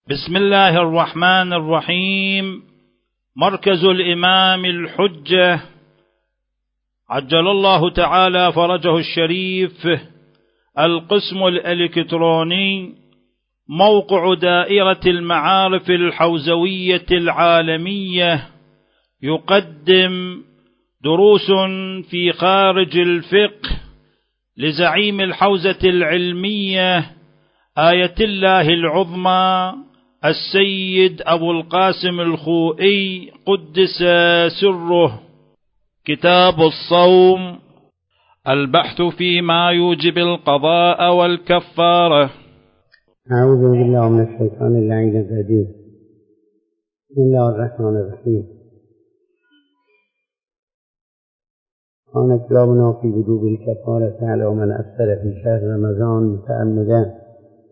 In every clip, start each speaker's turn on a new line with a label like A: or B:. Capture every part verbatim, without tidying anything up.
A: بسم الله الرحمن الرحيم. مركز الإمام الحجة عجل الله تعالى فرجه الشريف، القسم الإلكتروني، موقع دائرة المعارف الحوزوية العالمية، يقدم دروس في خارج الفقه لزعيم الحوزة العلمية آية الله العظمى السيد أبو القاسم الخوئي قدس سره. كتاب الصوم، البحث فيما يوجب القضاء والكفارة.
B: أعوذ بالله من الشيطان اللعين الرجيم. بسم الله الرحمن الرحيم. كان كلامنا في وجوب الكفارة على من أفطر في شهر رمضان متعمدا.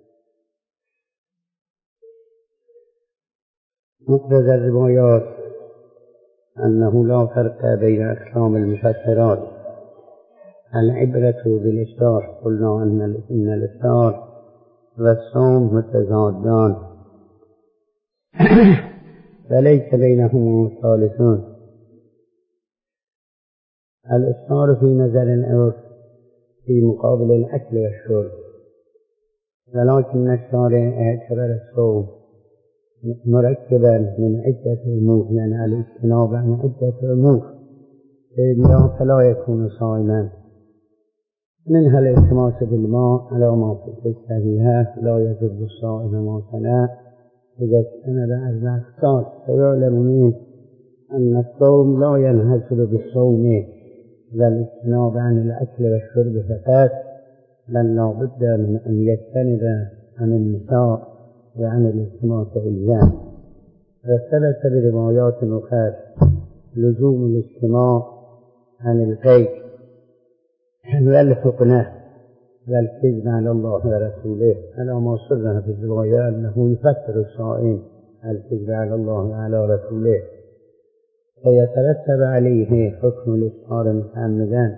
B: مقتضى الروايات أنه لا فرق بين أقسام المفطرات، العبرة بالإفطار. قلنا أن الإفطار والصوم متضادان وليس بينهما ثالثون. الإفطار في نظر العرف في مقابل الأكل والشرب، ولكن الشارع اعتبر الصوم مركبا من عدة أمور، يعني الاجتناب عن عدة أمور فلا يكون صائما. منها الالتماس بالماء على ما في الصحيحة لا يضر الصائم ما صنع إذا اجتنب أربع خصال. فيعلم منه أن الصوم لا ينحصر بالصوم والاجتناب عن الأكل والشرب فقط، بل لا بد من أن يجتنب عن النساء وعن الالتماس إياه. وثبت بروايات أخرى لزوم الاجتماع عن الغيب والفقنة والكذب على الله ورسوله، على ما صرح في الرواية أنه يفطر الصائم الكذب على الله وعلى رسوله، فيترتب عليه حكم الإفطار متعمدا.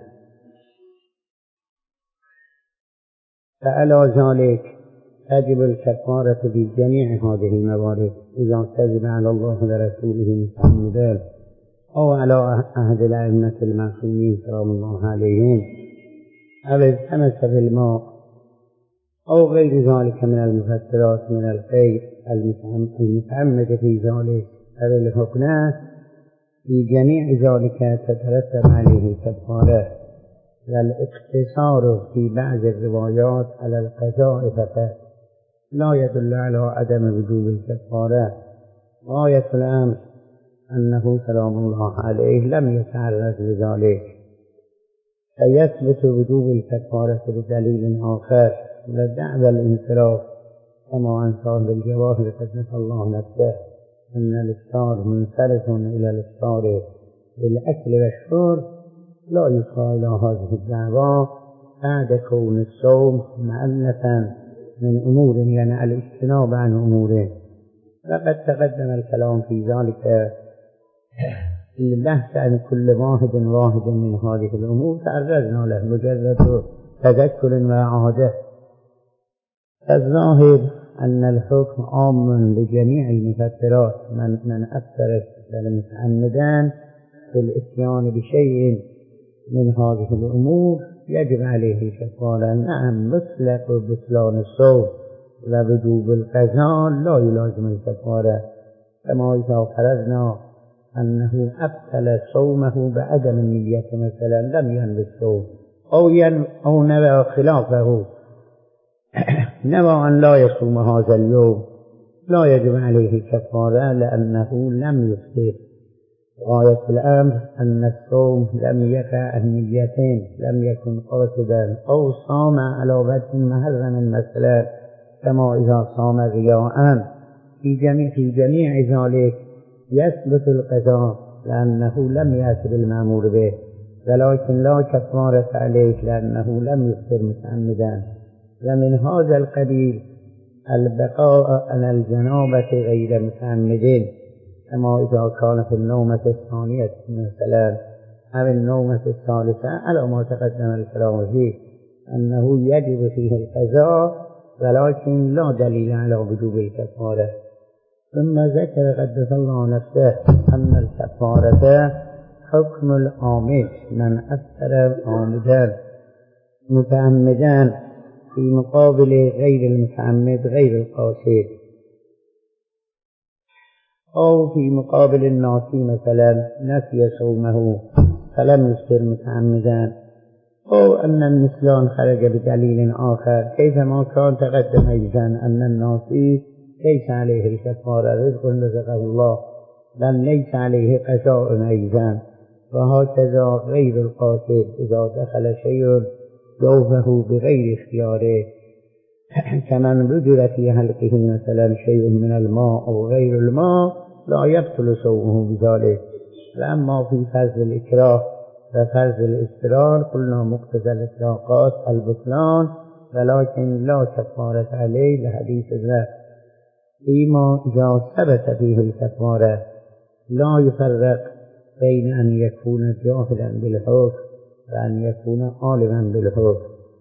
B: فعلى ذلك تجب الكفارة في جميع هذه الموارد إذا كذب على الله ورسوله متعمدا، أو على عهد الأئمة المعصومين سلام الله عليهم، أو التمس في الماء، أو غير ذلك من المفطرات من الخير المتعمد في ذلك، أو الحقنة. في جميع ذلك تترتب عليه الكفارة، والاقتصار في بعض الروايات على القضاء فقط لا يدل على عدم وجوب الكفارة. غاية الأمر أنه سلام الله عليه لم يتعرض لذلك، فيثبت وجوب الكفارة بدليل آخر ودعوى الانصراف، كما عن صاحب الجواهر قدس الله نفسه أن الإفطار منصرف إلى الإفطار بالأكل والشرب، لا يشار إلى هذه الدعوى بعد كون الصوم مؤلفا من أمور، يعني الاجتناب عن أمور. لقد تقدم الكلام في ذلك البحث عن كل واحد واحد من هذه الأمور، تعرضنا له مجرد تذكر وإعادة. الظاهر أن الحكم عام لجميع المفطرات، من من أفطر متعمدا بالإتيان بشيء من هذه الأمور يجب عليه كفارة. نعم، مطلق بطلان الصوم ووجوب القضاء لا يلازم الكفارة، كما إذا فرضنا أنه أبطل صومه بعدم النية، مثلا لم ينوي الصوم أو ين أو نوى خلافه، نوى أن لا يصوم هذا اليوم، لا يجب عليه كفارة لأنه لم يفطر. غاية الأمر أن الصوم لم يقع النيتين، لم يكن قاصدا أو صام على وجه محرم مثلا، كما إذا صام رياء. في جميع في جميع ذلك يثبت القضاء لأنه لم يأت بالمأمور به، ولكن لا كفارة عليه لأنه لم يفطر متعمدا. ومن هذا القبيل البقاء على الجنابة غير متعمدين، كما إذا كان في النومة الثانية مثلا أو النومة الثالثة، على ما تقدم الكلام فيه أنه يجب فيه القضاء، ولكن لا دليل على وجوب الكفارة. ثم ذكر قدس الله نفسه أن الكفارة حكم العامد من أفتر عامدا متعمدا في مقابل غير المتعمد غير القاصد، أو في مقابل الناسي مثلا نسي صومه فلم يفطر متعمدا، أو أن المثلان خرج بدليل آخر كيفما كان تقدم أيضا أن الناسي ليس عليه الكفارة رزق رزقه الله بل ليس عليه قضاء أيضا، وهكذا غير القاصد إذا دخل شيء جوفه بغير اختياره كمن وجد في حلقه مثلا شيء من الماء أو غير الماء لا يبطل صومه بذلك. وأما في فرض الإكراه وفرض الاضطرار قلنا مقتضى الإطلاقات البطلان ولكن لا كفارة عليه لحديث الرب. فيما إذا ثبت فيه الكفارة لا يفرق بين أن يكون جاهلا بالحكم وأن يكون عالما بالحكم،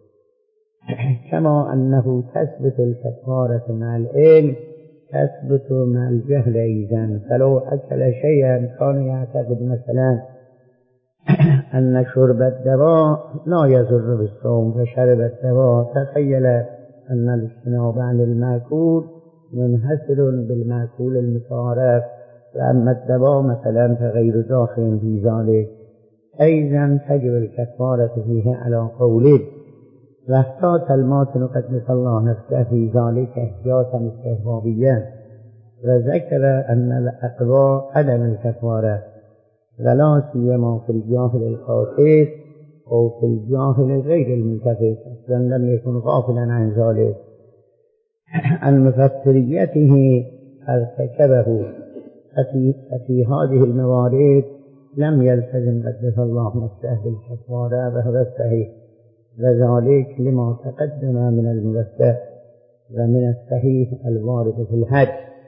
B: كما أنه تثبت الكفارة مع العلم تثبت مع الجهل أيضا. فلو أكل شيئا كان يعتقد مثلا أن شرب الدواء لا يضر بالصوم فشرب الدواء، تخيل أن الاجتناب عن المأكول منحصر بالمأكول المتعارف، وأما الدواء مثلا فغير داخل في ذلك، أيضا تجب الكفارة فيه على قوله. واحتاط الماتن قدس الله نفسه في ذلك احتياطا استحبابيا، وذكر أن الأقوى عدم الكفارة ولا سيما في الجاهل القاصد أو في الجاهل غير الملتفت أصلا لم يكن غافلا عن ذلك عن مفسريته ارتكبه، ففي, ففي هذه الموارد لم يلتزم قدس الله نفسه بالكفارة وهو الصحيح، وذلك لما تقدم من الموسع ومن الصحيح الوارد في الحج.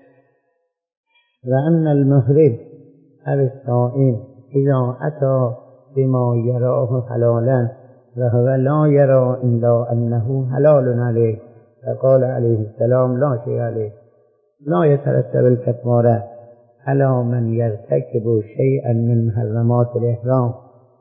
B: وأن المحرم أو الصائم إذا أتى بما يراه حلالا وهو لا يرى إلا أنه حلال عليه فقال عليه السلام لا شيء عليه، لا يترتب الكفارة على من يرتكب شيئا من محرمات الإحرام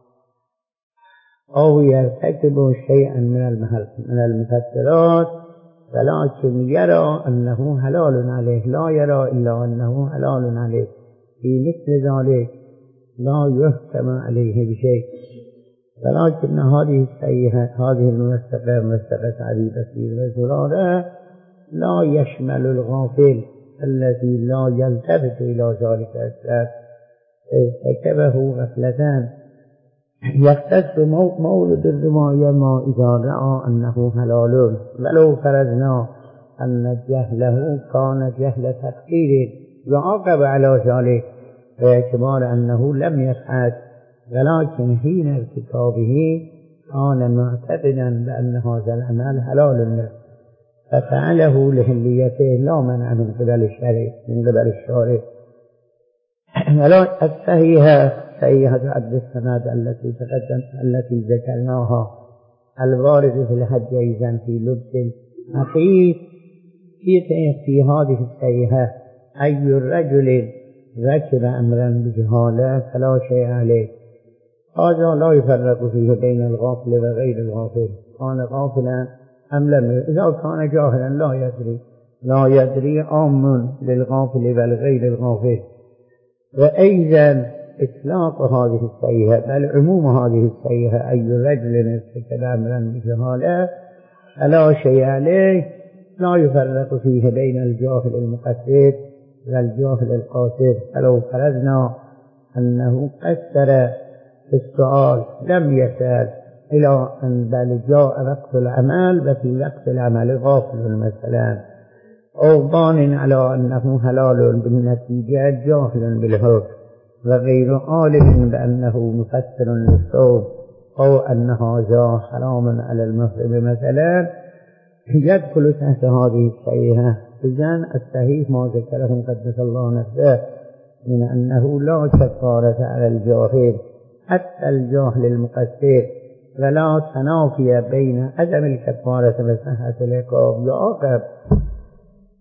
B: أو يرتكب شيئا من المفطرات ولكن يرى أنه حلال عليه، لا يرى إلا أنه حلال عليه، في مثل ذلك لا يحكم عليه بشيء. ولكن هذه السيئة هذه الموثقة موثقة أبي بكر وزرارة لا يشمل الغافل الذي لا يلتفت إلى ذلك السبب ارتكبه غفلتان، يختص مورد الرماية ما إذا رأى أنه حلال، ولو فرضنا أن جهله كان جهل تقدير يعاقب على ذلك باعتبار أنه لم يفعل، ولكن حين ارتكابه كان معتقدا بأن هذا العمل حلال له ففعله لحليته لا منع من قبل الشرع من قبل الشارع. ولا الصحيحة صحيحة عبد السند التي تقدم التي ذكرناها الوارد في الحج أيضا في لبس الحقيق في في هذه الصحيحة أي رجل ركب أمرا بجهالة فلا شيء عليه، هذا لا يفرق فيه بين الغافل وغير الغافل، كان غافلا أم لم، إذا كان جاهلا لا يدري لا يدري عام للغافل والغير الغافل. وأيضا إطلاق هذه الصحيحة بل عموم هذه الصحيحة أي رجل ارتكب أمرا بجهالة فلا شيء عليه لا يفرق فيه بين الجاهل المقصد والجاهل القاصد. فلو فرضنا أنه قصر في السؤال لم يسأل إلى أن بل جاء وقت العمل وفي وقت العمل غافل مثلا أو ضان على أنه حلال بالنتيجة جاهل بالحكم وغير عالم بأنه مفسر للصوم أو أن هذا حرام على المحرم مثلا يدخل تحت هذه الصحيحة. إذن الصحيح ما ذكره قدس الله نفسه من أنه لا كفارة على الجاهل حتى الجاهل المقصر، ولا تنافي بين عدم الكفارة وصحة العقاب يعاقب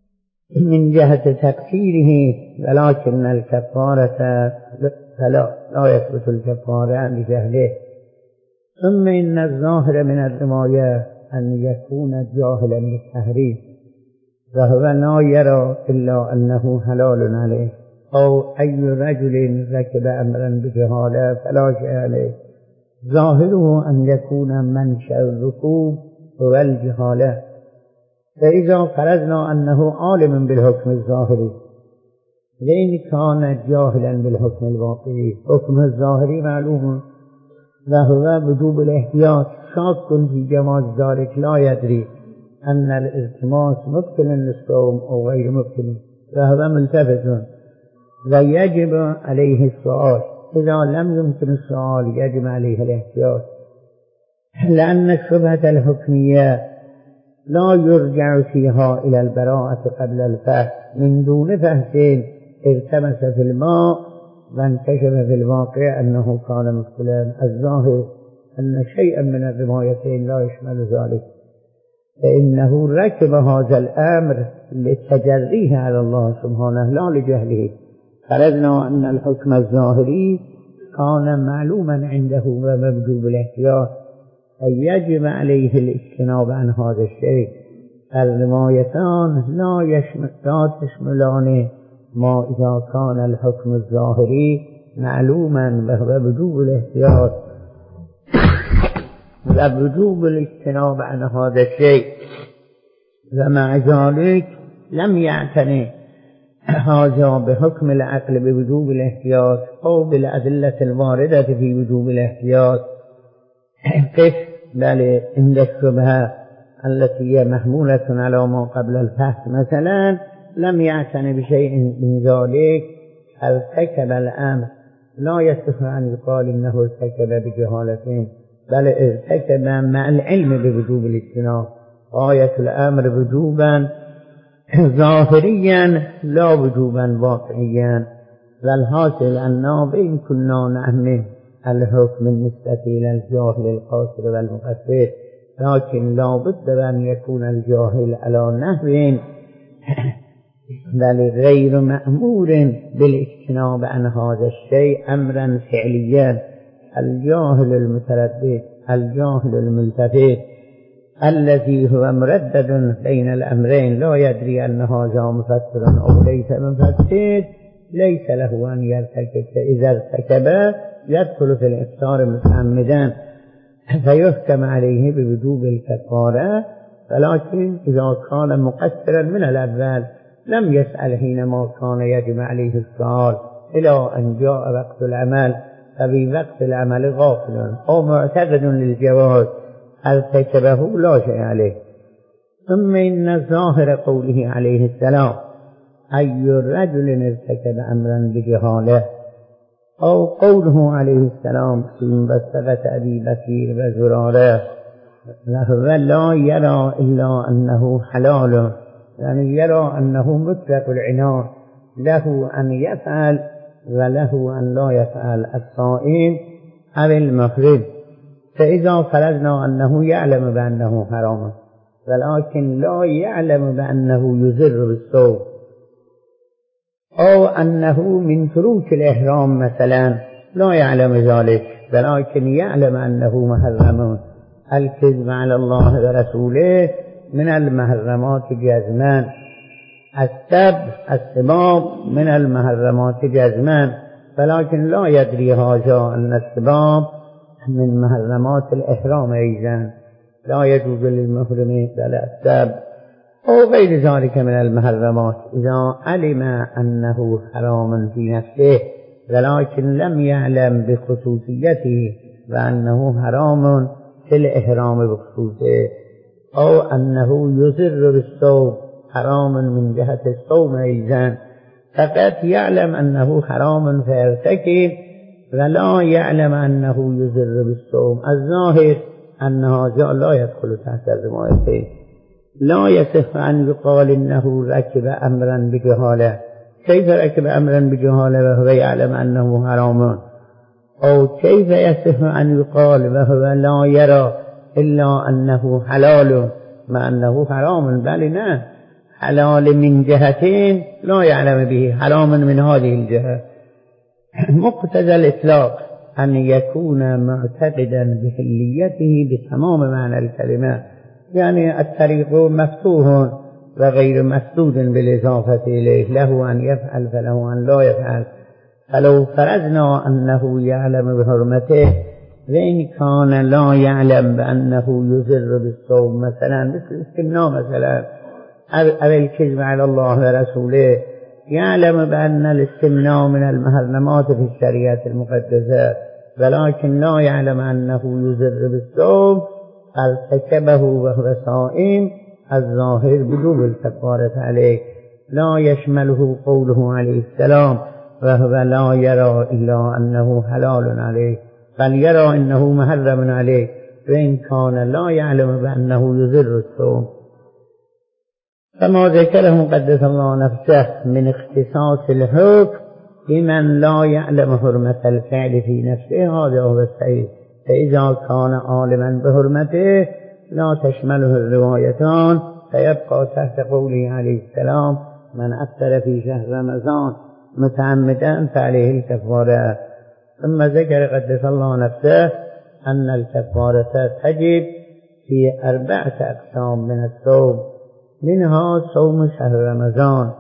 B: من جهة تقصيره، ولكن الكفارة فلا لا يثبت الكفارة بجهله. ثم إن الظاهر من الرواية أن يكون جاهلا بالتحريم، وهو لا يرى إلا أنه حلال عليه، أو أي رجل ركب أمرا بجهالة فلا شيء عليه. ظاهره أن يكون منشأ الركوب هو الجهالة. فإذا فرضنا أنه عالم بالحكم الظاهري لأن كان جاهلا بالحكم الواقعي، حكم الظاهري معلوم وهو وجوب الاحتياط، شاك في جواز ذلك، لا يدري أن الالتماس مبطل للصوم أو غير مبطل، وهو ملتفت ويجب عليه السؤال. إذا لم يمكن السؤال يجب عليه الاحتياط، لأن الشبهة الحكمية لا يرجع فيها إلى البراءة قبل الفحص. من دون فحص التمس في الماء وانكشف في الواقع أنه كان مبتلا. الظاهر أن شيئا من الروايتين لا يشمل ذلك، فإنه ركب هذا الأمر لتجريه على الله سبحانه لا لجهله. فرضنا أن الحكم الظاهري كان معلوما عنده وموجوب الاحتياط، أي يجب عليه الاجتناب عن هذا الشيء. الروايتان لا يشمل لا تشملان ما إذا كان الحكم الظاهري معلوما وهو وجوب الاحتياط ووجوب الاجتناب عن هذا الشيء، ومع ذلك لم يعتني هذا بحكم العقل بوجوب الاحتياط أو بالأدلة الواردة في وجوب الاحتياط. قف بل عند الشبهة التي هي محمولة على ما قبل الفحص مثلا لم يعتني بشيء من ذلك، ارتكب الأمر. لا يصح أن يقال إنه ارتكب بجهالة، بل ارتكب مع العلم بوجوب الاجتناب. غاية الأمر وجوبا ظاهريا لا وجوبا واقعيا. والحاصل أننا بإن كنا نعمل الحكم بالنسبة إلى الجاهل القاصر والمقصر، لكن لا بد أن يكون الجاهل على نحو بل غير مأمور بالاجتناب عن هذا الشيء أمرا فعليا. الجاهل المتردد، الجاهل الملتفت الذي هو مردد بين الأمرين، لا يدري أن هذا مفسر أو ليس مفسر، ليس له أن يرتكب. فإذا ارتكب يدخل في الإفطار متعمدا فيحكم عليه بوجوب الكفارة. ولكن إذا كان مقصرا من الأول لم يسأل حينما كان يجب عليه السؤال إلى أن جاء وقت العمل، ففي وقت العمل غافل أو معتقد للجواز ارتكبه لا شيء عليه. ثم إن ظاهر قوله عليه السلام أي رجل ارتكب أمرا بجهالة، أو قوله عليه السلام في مبسطة أبي بكر وزرارة وهو لا يرى إلا أنه حلال، يعني يرى أنه مطلق العنان، له أن يفعل وله أن لا يفعل، الصائم أو المفرد. فإذا فرضنا أنه يعلم بأنه حرام ولكن لا يعلم بأنه يضر بالصوم، أو أنه من تروك الإحرام مثلا لا يعلم ذلك ولكن يعلم أنه محرم، الكذب على الله ورسوله من المحرمات جزما، السب السباب من المحرمات جزما، ولكن لا يدري هذا أن السباب من محرمات الإحرام أيضا لا يجوز للمحرم ولا السب أو غير ذلك من المحرمات إذا علم أنه حرام في نفسه ولكن لم يعلم بخصوصيته وأنه حرام في الإحرام بخصوصه، أو أنه يضر بالصوم حرام من جهة الصوم أيضا، فقط يعلم أنه حرام فيرتكب ولا يعلم أنه يضر بالصوم. الظاهر أن هذا لا يدخل تحت الروايتين. لا يصح أن يقال إنه ركب أمرا بجهالة. كيف ركب أمرا بجهالة وهو يعلم أنه حرام؟ أو كيف يصح أن يقال وهو لا يرى إلا أنه حلال مع أنه حرام؟ بل نه، حلال من جهتين لا يعلم به حرام من هذه الجهة. مقتضى الإطلاق أن يكون معتقدا بحليته بتمام معنى الكلمة، يعني الطريق مفتوح وغير مسدود بالإضافة إليه، له أن يفعل فله أن لا يفعل. فلو فرضنا أنه يعلم بحرمته وإن كان لا يعلم بأنه يضر بالصوم، مثلا مثل الاستمناء مثلا أو الكذب على الله ورسوله، يعلم بأن الاستمناء من المحرمات في الشريعة المقدسة ولكن لا يعلم أنه يضر بالصوم، فارتكبه وهو صائم، الظاهر بدون الكفارة عليه، لا يشمله قوله عليه السلام وهو لا يرى إلا أنه حلال عليه بل يرى أنه محرم عليه، وإن كان لا يعلم بأنه يضر الصوم. فما ذكره قدس الله نفسه من اختصاص الحكم بمن لا يعلم حرمة الفعل في نفسه هذا هو الصحيح، فإذا كان عالما بحرمته لا تشمله الروايتان، فيبقى تحت قوله عليه السلام من أفطر في شهر رمضان متعمدا فعليه الكفارة. ثم ذكر قدس الله نفسه أن الكفارة تجب في أربعة أقسام من الصوم، منها صوم شهر رمضان.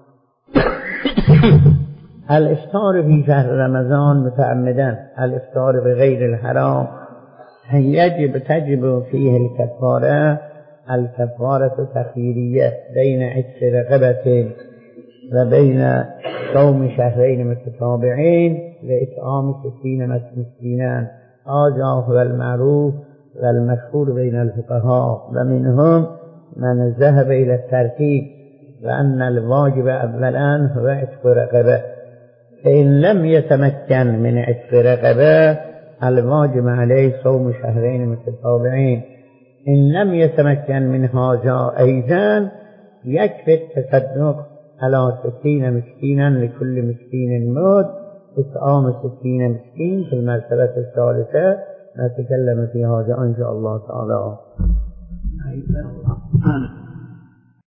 B: الإفطار في شهر رمضان متعمدا، الإفطار بغير الحرام يجب تجب فيه الكفارة. الكفارة تخييرية بين عتق رقبة وبين صوم شهرين متتابعين وإطعام ستين مسكينا، هذا هو المعروف والمشهور بين الفقهاء، ومنهم من ذهب إلى الترتيب وأن الواجب أولا هو عتق رقبة، فإن لم يتمكن من عتق رقبة الواجب عليه صوم شهرين متتابعين، إن لم يتمكن من هذا أيضا يكفي التصدق على ستين مسكينا لكل مسكين مد، إطعام ستين مسكين في المرتبة الثالثة. نتكلم في هذا إن شاء الله تعالى.